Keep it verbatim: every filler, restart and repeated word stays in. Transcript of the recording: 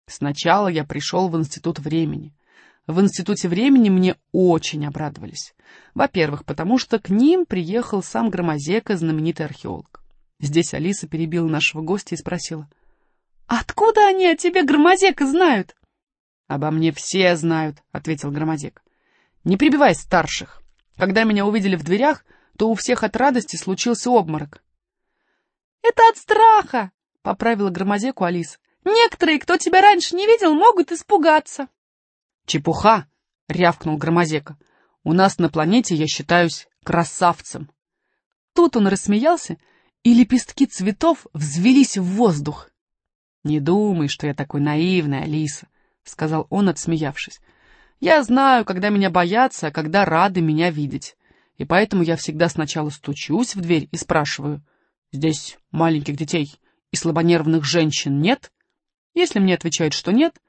Сначала я пришел в Институт времени. В Институте времени мне очень обрадовались. Во-первых, потому что к ним приехал сам Громозека, знаменитый археолог. Здесь Алиса перебила нашего гостя и спросила: «Откуда они о тебе, Громозека, знают?» «Обо мне все знают», — ответил Громозека. «Не прибивай старших. Когда меня увидели в дверях, то у всех от радости случился обморок». «Это от страха», — поправила Громозеку Алиса. «Некоторые, кто тебя раньше не видел, могут испугаться». «Чепуха!» — рявкнул Громозека. «У нас на планете я считаюсь красавцем». Тут он рассмеялся, и лепестки цветов взвелись в воздух. «Не думай, что я такой наивный, Алиса», — сказал он, отсмеявшись. «Я знаю, когда меня боятся, а когда рады меня видеть. И поэтому я всегда сначала стучусь в дверь и спрашиваю: здесь маленьких детей и слабонервных женщин нет? Если мне отвечают, что нет,